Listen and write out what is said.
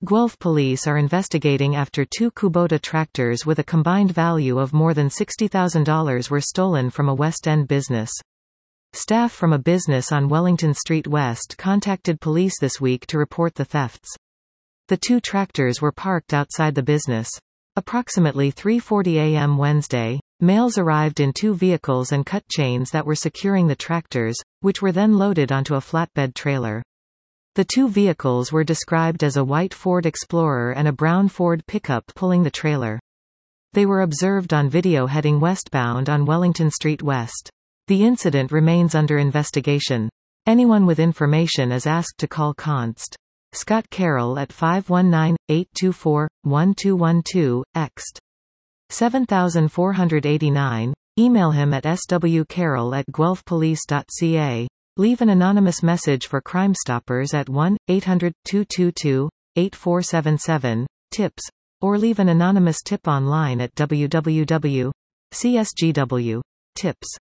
Guelph police are investigating after two Kubota tractors with a combined value of more than $60,000 were stolen from a West End business. Staff from a business on Wellington Street West contacted police this week to report the thefts. The two tractors were parked outside the business. Approximately 3:40 a.m. Wednesday, males arrived in two vehicles and cut chains that were securing the tractors, which were then loaded onto a flatbed trailer. The two vehicles were described as a white Ford Explorer and a brown Ford pickup pulling the trailer. They were observed on video heading westbound on Wellington Street West. The incident remains under investigation. Anyone with information is asked to call Const. Scott Carroll at 519-824-1212, ext. 7489, email him at swcarroll@guelphpolice.ca. Leave an anonymous message for Crime Stoppers at 1-800-222-8477, tips, or leave an anonymous tip online at www.csgw.tips.